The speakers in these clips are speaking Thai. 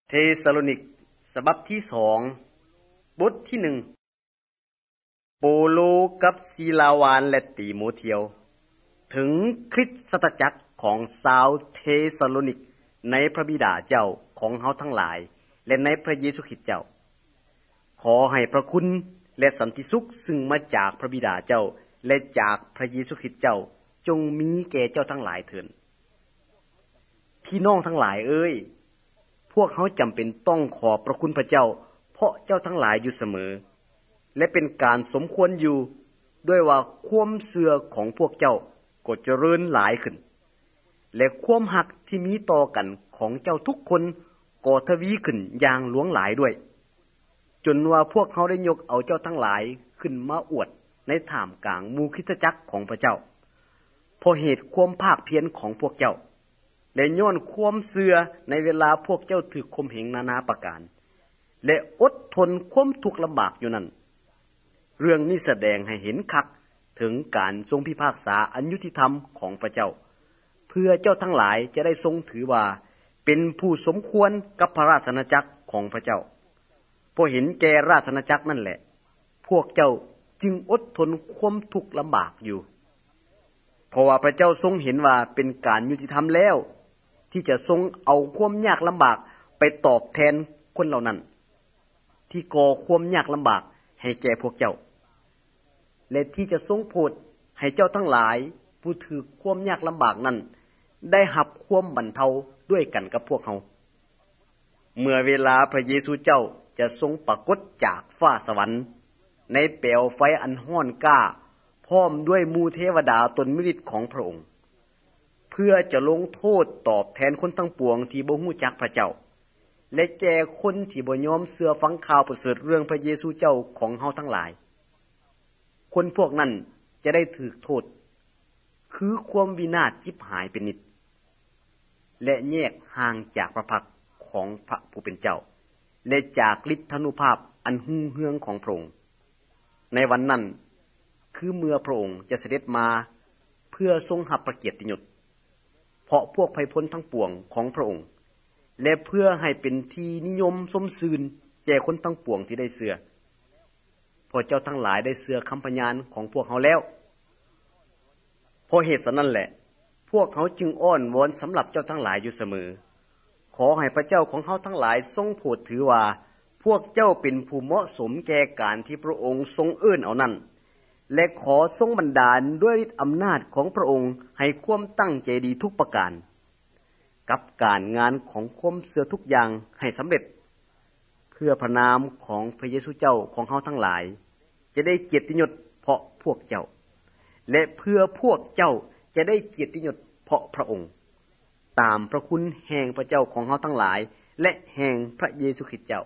เทสาโลนิกฉบับที่2บทที่1โปโลกับศิลาวานและติโมเธียวถึงคริสตจักรของชาวเทสาโลนิกในพระบิดาเจ้าของเฮาทั้งหลายและในพระเยซูคริสต์เจ้าขอให้พระคุณและสันติสุขซึ่งมาจากพระบิดาเจ้าและจากพระเยซูคริสต์เจ้าจงมีแก่เจ้าทั้งหลายเถิดพี่น้องทั้งหลายเอ้ยพวกเขาจำเป็นต้องขอบพระคุณพระเจ้าเพราะเจ้าทั้งหลายอยู่เสมอและเป็นการสมควรอยู่ด้วยว่าความเชื่อของพวกเจ้าก็เจริญหลายขึ้นและความหักที่มีต่อกันของเจ้าทุกคนก็ทวีขึ้นอย่างหลวงหลายด้วยจนว่าพวกเขาได้ยกเอาเจ้าทั้งหลายขึ้นมาอวดในท่ามกลางหมู่คริสตจักรของพระเจ้าเพราะเหตุความภาคเพียรของพวกเจ้าและย้อนความเชื่อในเวลาพวกเจ้าถูกข่มเหงนานาประการและอดทนความทุกข์ลำบากอยู่นั้นเรื่องนี้แสดงให้เห็นคักถึงการทรงพิพากษาอันยุติธรรมของพระเจ้าเพื่อเจ้าทั้งหลายจะได้ทรงถือว่าเป็นผู้สมควรกับพระราชอาณาจักรของพระเจ้าเพราะเห็นแก่ราชอาณาจักรนั่นแหละพวกเจ้าจึงอดทนความทุกข์ลำบากอยู่เพราะว่าพระเจ้าทรงเห็นว่าเป็นการยุติธรรมแล้วที่จะทรงเอาความยากลำบากไปตอบแทนคนเหล่านั้นที่ก่อความยากลำบากให้แก่พวกเจ้าและที่จะทรงโปรดให้เจ้าทั้งหลายผู้ถือความยากลำบากนั้นได้รับความบรรเทาด้วยกันกับพวกเขาเมื่อเวลาพระเยซูเจ้าจะทรงปรากฏจากฟ้าสวรรค์ในเปลวไฟอันร้อนกล้าพร้อมด้วยหมู่เทวดาตนมิฤทธิ์ของพระองค์เพื่อจะลงโทษตอบแทนคนทั้งปวงที่บ่ฮู้จักพระเจ้าและแก่คนที่บ่ยอมเชื่อฟังข่าวประเสริฐเรื่องพระเยซูเจ้าของเฮาทั้งหลายคนพวกนั้นจะได้ถูกโทษคือความวินาศชิบหายเป็นนิจและแยกห่างจากพระพักของพระผู้เป็นเจ้าและจากฤทธานุภาพอันหุ่งเฮืองของพระองค์ในวันนั้นคือเมื่อพระองค์จะเสด็จมาเพื่อทรงรับพระเกียรติยศเพราะพวกภัยพ้นทั้งปวงของพระองค์และเพื่อให้เป็นที่นิยมสมซื่นแก่คนทั้งปวงที่ได้เชื่อเพราะเจ้าทั้งหลายได้เชื่อคำพยานของพวกเขาแล้วเพราะเหตุฉะนั้นแหละพวกเขาจึงอ้อนวอนสำหรับเจ้าทั้งหลายอยู่เสมอขอให้พระเจ้าของเขาทั้งหลายทรงโปรดถือว่าพวกเจ้าเป็นผู้เหมาะสมแก่การที่พระองค์ทรงเอิ้นเอานั้นและขอทรงบันดาลด้วยฤทธิ์อำนาจของพระองค์ให้ความตั้งใจดีทุกประการกับการงานของความเชื่อทุกอย่างให้สำเร็จเพื่อพระนามของพระเยซูเจ้าของเฮาทั้งหลายจะได้เกียรติยศเพราะพวกเจ้าและเพื่อพวกเจ้าจะได้เกียรติยศเพราะพระองค์ตามพระคุณแห่งพระเจ้าของเฮาทั้งหลายและแห่งพระเยซูคริสต์เจ้า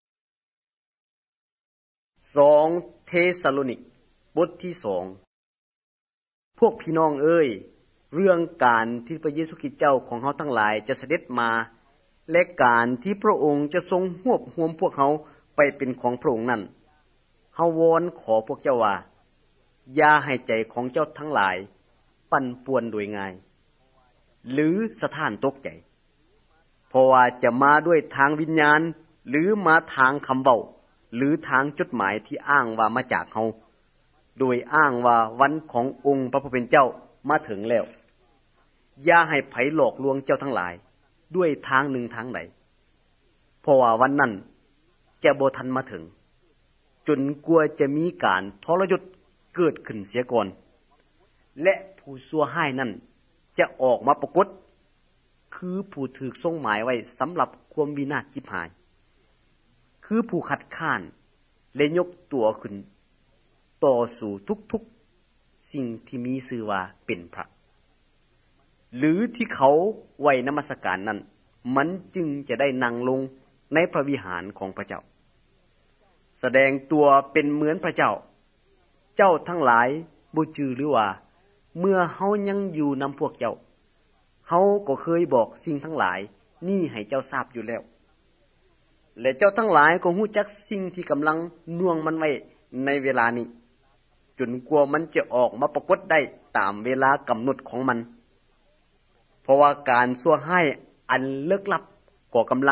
2เทสาโลนิกบทที่2พวกพี่น้องเอ้ยเรื่องการที่พระเยซูคริสต์เจ้าของเฮาทั้งหลายจะเสด็จมาและการที่พระองค์จะทรงรวบรวมพวกเขาไปเป็นของพระองค์นั้นเฮาวอนขอพวกเจ้าว่าอย่าให้ใจของเจ้าทั้งหลายปั่นป่วนโดยง่ายหรือสะท้านตกใจเพราะว่าจะมาด้วยทางวิญญาณหรือมาทางคำเว้าหรือทางจดหมายที่อ้างว่ามาจากเฮาโดยอ้างว่าวันขององค์พระผู้เป็นเจ้ามาถึงแล้วอย่าให้ไผหลอกลวงเจ้าทั้งหลายด้วยทางหนึ่งทางใดเพราะว่าวันนั้นจะบ่ทันมาถึงจนกลัวจะมีการทรยศเกิดขึ้นเสียก่อนและผู้ชั่วร้ายนั้นจะออกมาปรากฏคือผู้ถูกทรงหมายไว้สำหรับความวินาศชิบหายคือผู้ขัดข้านและยกตัวขึ้นต่อสู่ทุกๆสิ่งที่มีชื่อว่าเป็นพระหรือที่เขาไว้นมัสการนั้นมันจึงจะได้นั่งลงในพระวิหารของพระเจ้าแสดงตัวเป็นเหมือนพระเจ้าเจ้าทั้งหลายบ่จือหรือว่าเมื่อเฮายังอยู่นำพวกเจ้าเฮาก็เคยบอกสิ่งทั้งหลายนี่ให้เจ้าทราบอยู่แล้วและเจ้าทั้งหลายก็รู้จักสิ่งที่กำลังน่วงมันไว้ในเวลานี้จนกว่ามันจะออกมาปรากฏได้ตามเวลากำหนดของมันเพราะว่าการชั่วร้ายอันลึกลับก็กำลัง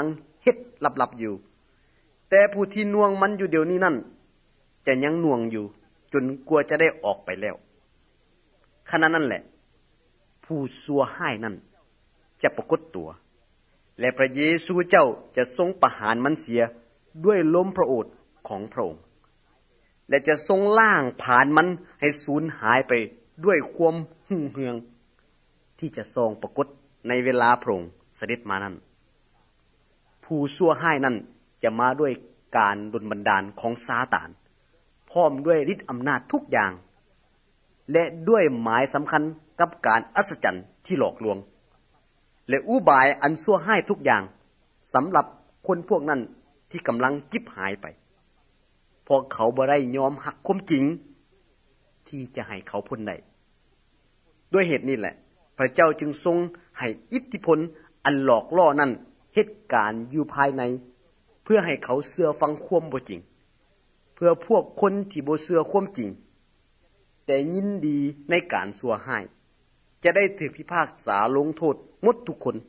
เฮ็ดลับๆอยู่แต่ผู้ที่น่วงมันอยู่เดี๋ยวนี้นั่นจะยังน่วงอยู่จนกลัวจะได้ออกไปแล้วขณะนั้นแหละผู้ซัวให้นั่นจะปรากฏตัวและพระเยซูเจ้าจะทรงประหารมันเสียด้วยลมพระโอษฐ์ของพระองค์และจะทรงล่างผ่านมันให้สูญหายไปด้วยความหุ่งเหืองที่จะทรงปรากฏในเวลาพระองค์เสด็จมานั้นผู้ซัวให้นั่นจะมาด้วยการดลบันดาลของซาตานพร้อมด้วยฤทธิ์อำนาจทุกอย่างและด้วยหมายสำคัญกับการอัศจรรย์ที่หลอกลวงและอุบายอันซัวให้ทุกอย่างสำหรับคนพวกนั้นที่กำลังจิบหายไปเพราะเขาบ่ได้ยอมหักความจริงที่จะให้เขาพ้นได้ด้วยเหตุนี้แหละพระเจ้าจึงทรงให้อิทธิพลอันหลอกล่อนั้นเหตุการณ์อยู่ภายในเพื่อให้เขาเชื่อฟังความบ่จริงเพื่อพวกคนที่บ่เชื่อความจริงแต่ยินดีในการซัวให้จะได้ถูกพิพากษาลงโทษหมดทุกคน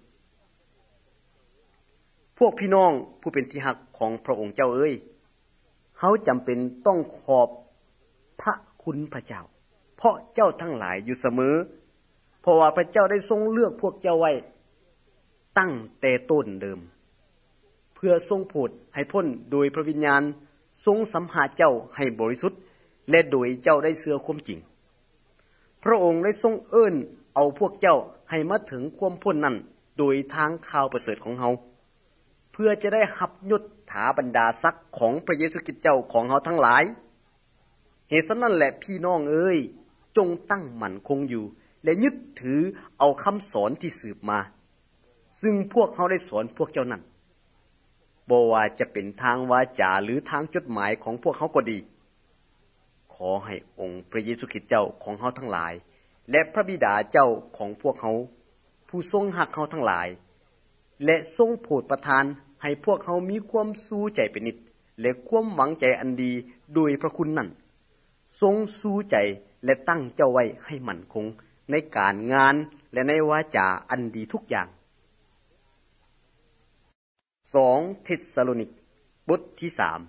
พวกพี่น้องผู้เป็นที่รักของพระองค์เจ้าเอ้ยเฮาจำเป็นต้องขอบพระคุณพระเจ้าเพราะเจ้าทั้งหลายอยู่เสมอเพราะว่าพระเจ้าได้ทรงเลือกพวกเจ้าไว้ตั้งแต่ต้นเดิมเพื่อทรงโปรดให้พ้นโดยพระวิญญาณทรงสัมหาเจ้าให้บริสุทธิ์และโดยเจ้าได้เชื่อความจริงพระองค์ได้ทรงเอิ้นเอาพวกเจ้าให้มาถึงความพ้นนั้นโดยทางข่าวประเสริฐของเฮาเพื่อจะได้รับยศถาบรรดาศักดิ์ของพระเยซูคริสต์เจ้าของเฮาทั้งหลายเหตุฉะนั้นแหละพี่น้องเอ้ยจงตั้งมั่นคงอยู่และยึดถือเอาคำสอนที่สืบมาซึ่งพวกเฮาได้สอนพวกเจ้านั้นบ่ว่าจะเป็นทางวาจาหรือทางจดหมายของพวกเฮาก็ดีขอให้องค์พระเยซูคริสต์เจ้าของเฮาทั้งหลายและพระบิดาเจ้าของพวกเฮาผู้ทรงรักเฮาทั้งหลายและทรงโปรดประทานให้พวกเฮามีความสู้ใจเป็นนิจและความหวังใจอันดีโดยพระคุณนั้นทรงสู้ใจและตั้งเจ้าไว้ให้มั่นคงในการงานและในวาจาอันดีทุกอย่าง2เทสโลนิกบทที่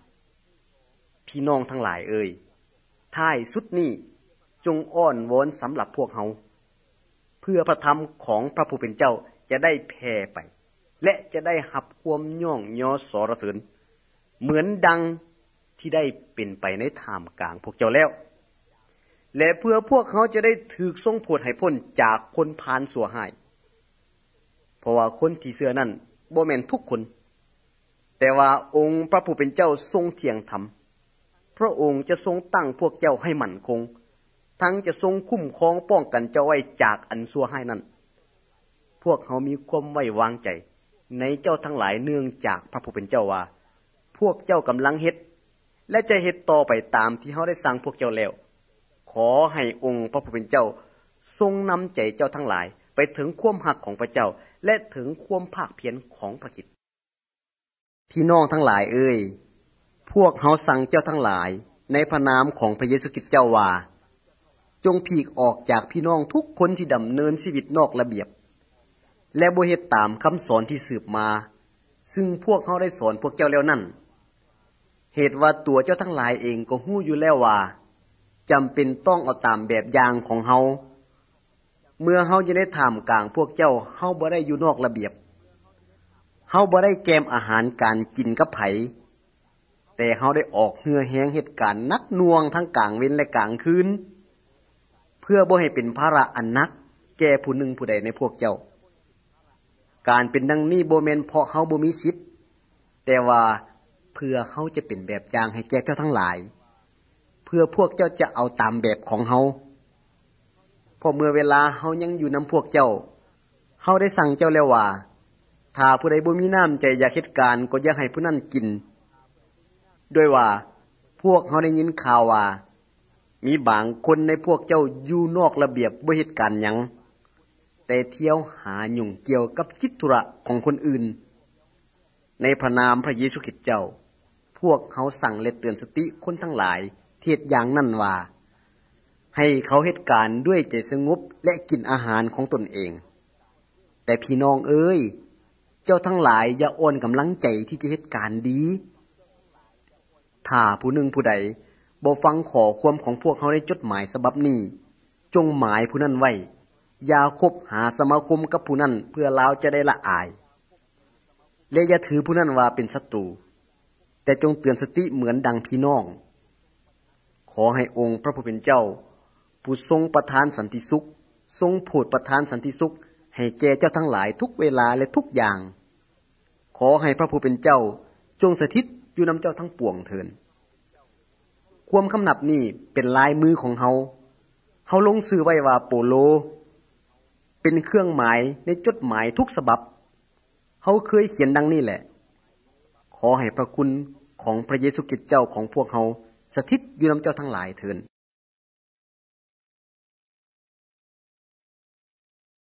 3พี่น้องทั้งหลายเอ่ยท้ายสุดนี้จงอ้อนวอนสำหรับพวกเฮาเพื่อพระธรรมของพระผู้เป็นเจ้าจะได้แผ่ไปและจะได้รับความย่องยอสรรเสริญเหมือนดังที่ได้เป็นไปในท่ามกลางพวกเจ้าแล้วและเพื่อพวกเขาจะได้ถูกทรงโปรดให้พ้นจากคนพาลสั่วหายเพราะว่าคนที่เชื่อนั้นบ่แม่นทุกคนแต่ว่าองค์พระผู้เป็นเจ้าทรงเที่ยงธรรมพระองค์จะทรงตั้งพวกเจ้าให้มั่นคงทั้งจะทรงคุ้มครองป้องกันเจ้าไว้จากอันสั่วหายนั้นพวกเขามีความไว้วางใจในเจ้าทั้งหลายเนื่องจากพระผู้เป็นเจ้าว่าพวกเจ้ากำลังเฮ็ดและจะเฮ็ดต่อไปตามที่เฮาได้สั่งพวกเจ้าแล้วขอให้องค์พระผู้เป็นเจ้าทรงนำใจเจ้าทั้งหลายไปถึงความรักของพระเจ้าและถึงความภาคเพียรของพระคริสต์พี่น้องทั้งหลายเอ้ยพวกเฮาสั่งเจ้าทั้งหลายในพระนามของพระเยซูคริสต์เจ้าว่าจงพีกออกจากพี่น้องทุกคนที่ดำเนินชีวิตนอกระเบียบและบ่เฮ็ดตามคำสอนที่สืบมาซึ่งพวกเฮาได้สอนพวกเจ้าแล้วนั่นเหตุว่าตัวเจ้าทั้งหลายเองก็ฮู้อยู่แล้วว่าจำเป็นต้องเอาตามแบบอย่างของเฮาเมื่อเฮาอยู่ในท่ามกลางพวกเจ้าเฮาบ่ได้อยู่นอกระเบียบเฮาบ่ได้แกมอาหารการกินกับไผแต่เฮาได้ออกเหือแฮงเหตุการณ์หนักหน่วงทั้งกลางเว้นและกลางคืนเพื่อบ่ให้เป็นภาระอันหนักแก่ผู้หนึ่งผู้ใดในพวกเจ้าการเป็นดังนี้บ่แม่นเพราะเฮาบ่มีสิทธิ์แต่ว่าเพื่อเฮาจะเป็นแบบอย่างให้แก่เจ้าทั้งหลายเพื่อพวกเจ้าจะเอาตามแบบของเฮาเพราะเมื่อเวลาเฮายังอยู่นำพวกเจ้าเฮาได้สั่งเจ้าแล้วว่าถ้าผู้ใดบ่มีน้ำใจอยากเฮ็ดการก็อย่าให้ผู้นั้นกินด้วยว่าพวกเฮาได้ยินข่าวว่ามีบางคนในพวกเจ้าอยู่นอกระเบียบบ่เฮ็ดการหยังแต่เที่ยวหายุ่งเกี่ยวกับกิจธุระของคนอื่นในพระนามพระเยซูคริสต์เจ้าพวกเขาสั่งและเตือนสติคนทั้งหลายเทศอย่างนั้นว่าให้เขาเฮ็ดการด้วยใจสงบและกินอาหารของตนเองแต่พี่น้องเอ้ยเจ้าทั้งหลายอย่าอ่อนกำลังใจที่จะเฮ็ดการดีถ้าผู้หนึ่งผู้ใดบ่ฟังขอความของพวกเขาในจดหมายฉบับนี้จงหมายผู้นั้นไว้อย่าคบหาสมาคมกับผู้นั้นเพื่อลาวจะได้ละอายและอย่าถือผู้นั้นว่าเป็นศัตรูแต่จงเตือนสติเหมือนดังพี่น้องขอให้องค์พระผู้เป็นเจ้าผู้ทรงประทานสันติสุขทรงโปรดประทานสันติสุขให้แก่เจ้าทั้งหลายทุกเวลาและทุกอย่างขอให้พระผู้เป็นเจ้าจงสถิตอยู่นำเจ้าทั้งปวงเถิดความคำนับนี้เป็นลายมือของเฮาลงชื่อไว้ว่าโปโลเป็นเครื่องหมายในจดหมายทุกฉบับเฮาเคยเขียนดังนี้แหละขอให้พระคุณของพระเยซูคริสต์เจ้าของพวกเฮาสถิตอยู่นำเจ้าทั้งหลายเถิด